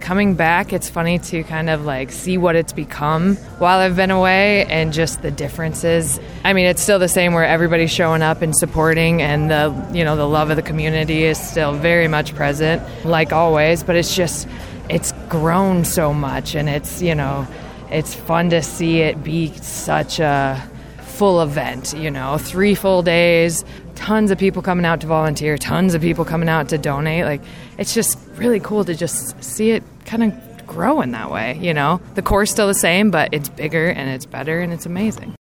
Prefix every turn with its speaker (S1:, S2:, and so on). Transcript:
S1: coming back, it's funny to kind of like see what it's become while I've been away and just the differences. I mean, it's still the same where everybody's showing up and supporting, and the love of the community is still very much present, like always, but it's grown so much, and it's fun to see it be such a full event, 3 full days, tons of people coming out to volunteer, tons of people coming out to donate. Like, it's just really cool to just see it kind of grow in that way, The core's still the same, but it's bigger and it's better and it's amazing.